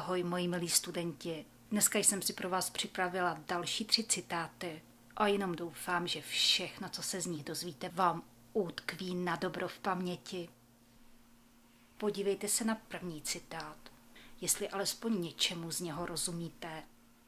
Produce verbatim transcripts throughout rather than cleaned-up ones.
Ahoj, moji milí studenti. Dneska jsem si pro vás připravila další tři citáty a jenom doufám, že všechno, co se z nich dozvíte, vám utkví na dobro v paměti. Podívejte se na první citát, jestli alespoň něčemu z něho rozumíte.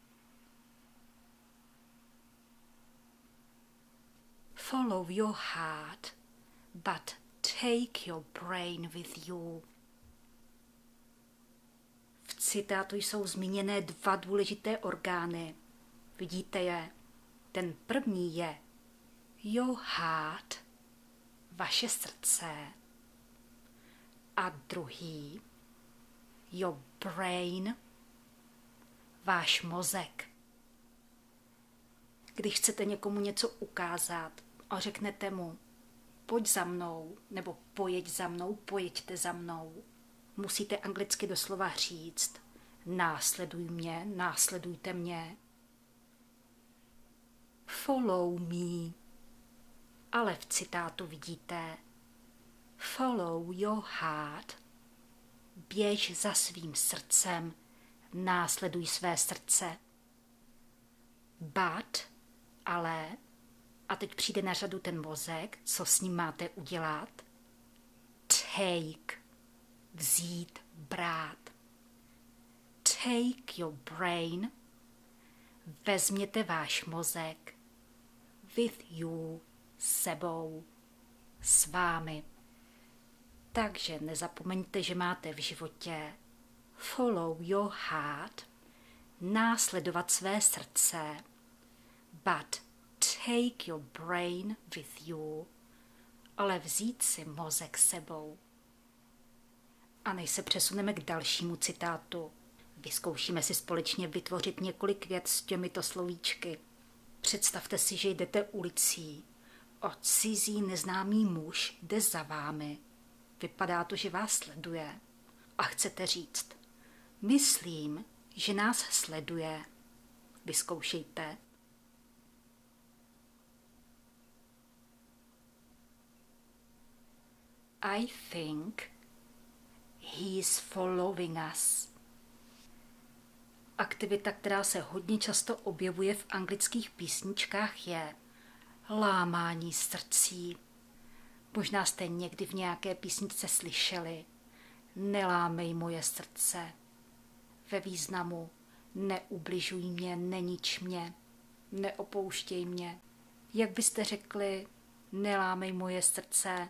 Follow your heart, but take your brain with you. V citátu jsou zmíněné dva důležité orgány. Vidíte je? Ten první je your heart, vaše srdce. A druhý your brain, váš mozek. Když chcete někomu něco ukázat a řeknete mu pojď za mnou, nebo pojeď za mnou, pojeďte za mnou, musíte anglicky doslova říct následuj mě, následujte mě. Follow me. Ale v citátu vidíte follow your heart. Běž za svým srdcem, následuj své srdce. But, ale, a teď přijde na řadu ten mozek, co s ním máte udělat. Take, vzít, brát. Take your brain, vezměte váš mozek with you, sebou, s vámi. Takže nezapomeňte, že máte v životě follow your heart, následovat své srdce, but take your brain with you, ale vzít si mozek sebou. A než se přesuneme k dalšímu citátu, vyzkoušíme si společně vytvořit několik vět s těmito slovíčky. Představte si, že jdete ulicí a cizí neznámý muž jde za vámi. Vypadá to, že vás sleduje a chcete říct myslím, že nás sleduje. Vyzkoušejte. I think he's following us. Aktivita, která se hodně často objevuje v anglických písničkách, je lámání srdcí. Možná jste někdy v nějaké písničce slyšeli nelámej moje srdce. Ve významu neubližuj mě, nenič mě, neopouštěj mě. Jak byste řekli nelámej moje srdce?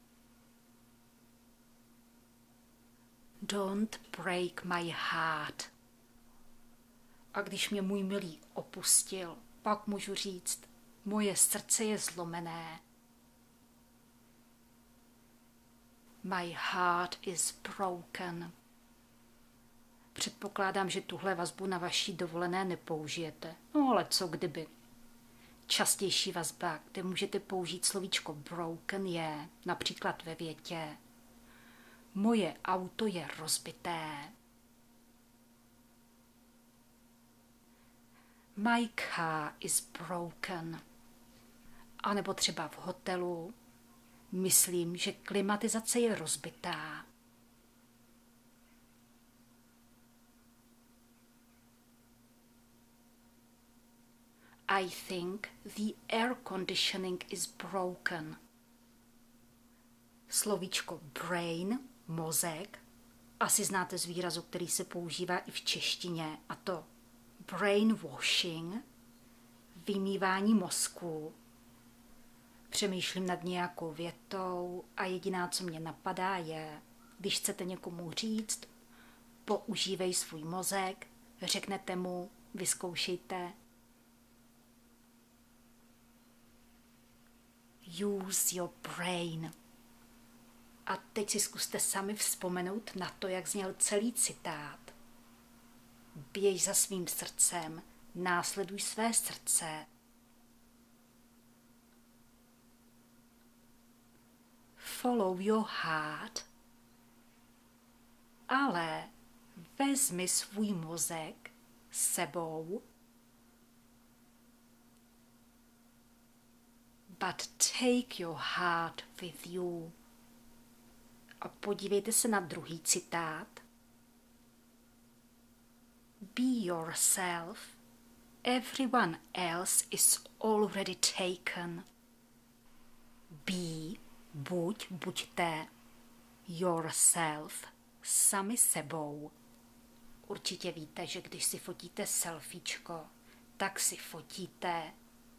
Don't break my heart. A když mě můj milý opustil, pak můžu říct, moje srdce je zlomené. My heart is broken. Předpokládám, že tuhle vazbu na vaší dovolené nepoužijete. No ale co kdyby? Častější vazba, kde můžete použít slovíčko broken, je například ve větě moje auto je rozbité. My car is broken. A nebo třeba v hotelu myslím, že klimatizace je rozbitá. I think the air conditioning is broken. Slovíčko brain, mozek, asi znáte z výrazu, který se používá i v češtině, a to brainwashing, vymývání mozku. Přemýšlím nad nějakou větou a jediná, co mě napadá, je, když chcete někomu říct, používej svůj mozek, řeknete mu, vyzkoušejte. Use your brain. A teď si zkuste sami vzpomenout na to, jak zněl celý citát. Běž za svým srdcem, následuj své srdce. Follow your heart. Ale vezmi svůj mozek s sebou. But take your heart with you. A podívejte se na druhý citát. Be yourself. Everyone else is already taken. Be, buď, buďte. Yourself, sami sebou. Určitě víte, že když si fotíte selfiečko, tak si fotíte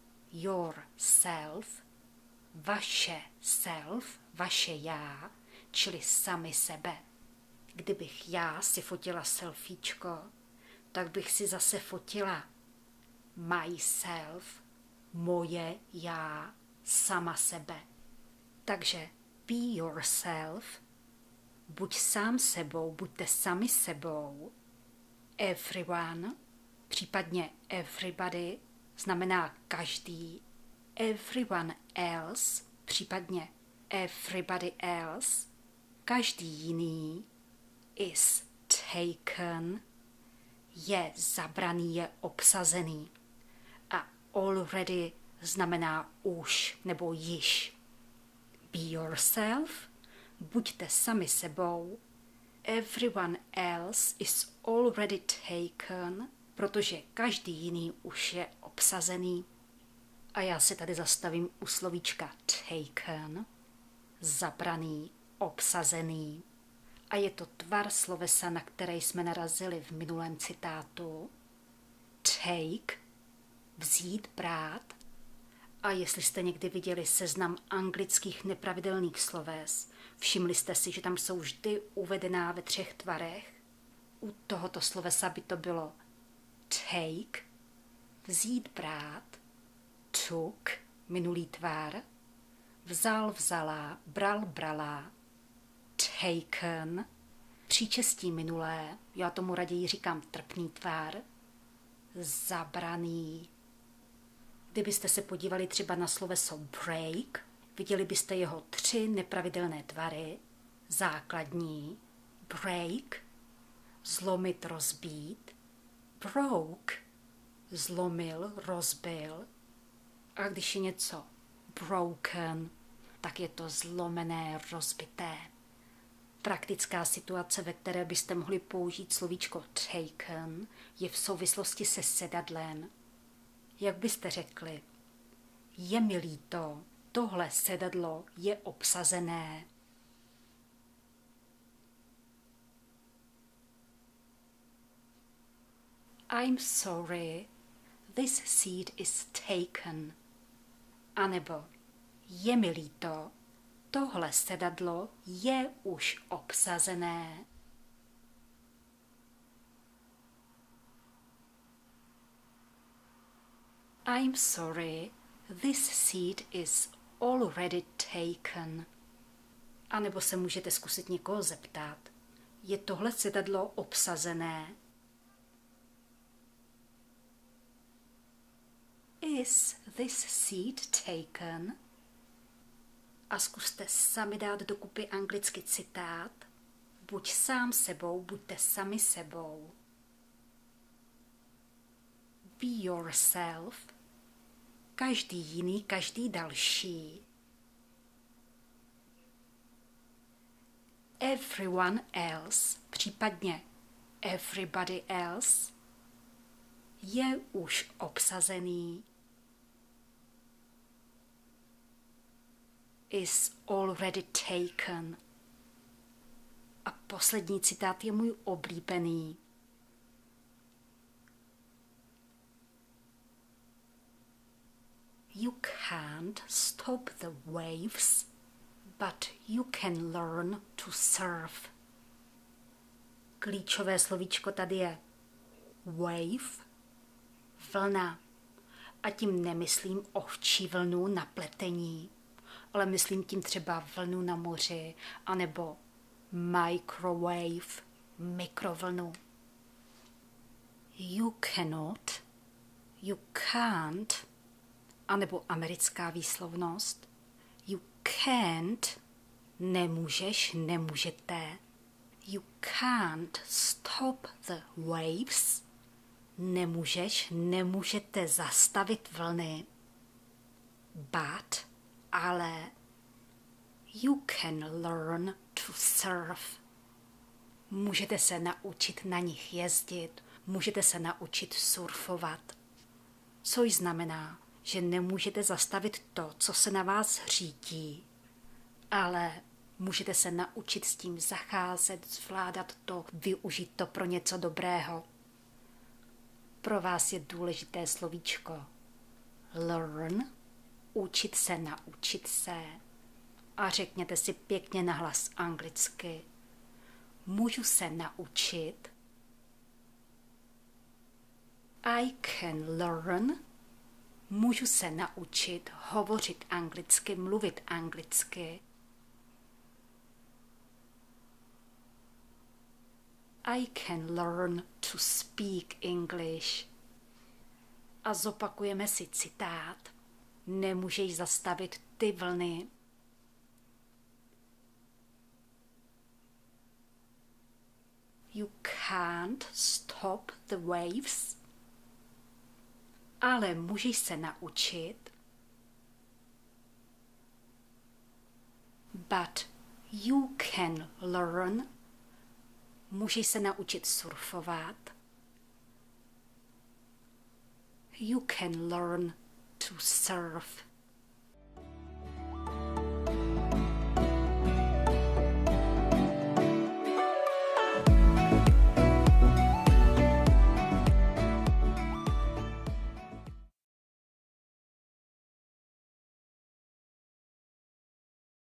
yourself, vaše self, vaše já, čili sami sebe. Kdybych já si fotila selfiečko, tak bych si zase fotila myself, moje já, sama sebe. Takže be yourself, buď sám sebou, buďte sami sebou. Everyone, případně everybody, znamená každý. Everyone else, případně everybody else, každý jiný, is taken, je zabraný, je obsazený. A already znamená už nebo již. Be yourself, buďte sami sebou. Everyone else is already taken, protože každý jiný už je obsazený. A já se tady zastavím u slovíčka taken, zabraný, obsazený. A je to tvar slovesa, na který jsme narazili v minulém citátu. Take, vzít, brát. A jestli jste někdy viděli seznam anglických nepravidelných sloves, všimli jste si, že tam jsou vždy uvedená ve třech tvarech. U tohoto slovesa by to bylo take, vzít, brát, took, minulý tvar, vzal, vzala, bral, brala, taken, příčestí minulé, já tomu raději říkám trpný tvar, zabraný. Kdybyste se podívali třeba na sloveso break, viděli byste jeho tři nepravidelné tvary. Základní, break, zlomit, rozbít, broke, zlomil, rozbil. A když je něco broken, tak je to zlomené, rozbité. Praktická situace, ve které byste mohli použít slovíčko taken, je v souvislosti se sedadlem. Jak byste řekli? Je mi líto, tohle sedadlo je obsazené. I'm sorry, this seat is taken. A nebo je mi líto, tohle sedadlo je už obsazené. I'm sorry, this seat is already taken. A nebo se můžete zkusit někoho zeptat. Je tohle sedadlo obsazené? Is this seat taken? A zkuste sami dát dokupy anglicky citát. Buď sám sebou, buďte sami sebou. Be yourself. Každý jiný, každý další. Everyone else, případně everybody else, je už obsazený. Is already taken. A poslední citát je můj oblíbený. You can't stop the waves, but you can learn to surf. Klíčové slovíčko tady je wave, vlna. A tím nemyslím ovčí vlnu na pletení, ale myslím tím třeba vlnu na moři, anebo microwave, mikrovlnu. You cannot, you can't, anebo americká výslovnost. You can't, nemůžeš, nemůžete. You can't stop the waves, nemůžeš, nemůžete zastavit vlny. But, ale, you can learn to surf. Můžete se naučit na nich jezdit, můžete se naučit surfovat. Což znamená, že nemůžete zastavit to, co se na vás řítí, ale můžete se naučit s tím zacházet, zvládat to, využít to pro něco dobrého. Pro vás je důležité slovíčko learn, učit se, naučit se. A řekněte si pěkně nahlas anglicky. Můžu se naučit. I can learn. Můžu se naučit hovořit anglicky, mluvit anglicky. I can learn to speak English. A zopakujeme si citát. Nemůžeš zastavit ty vlny. You can't stop the waves. Ale můžeš se naučit. But you can learn. Můžeš se naučit surfovat. You can learn to surf.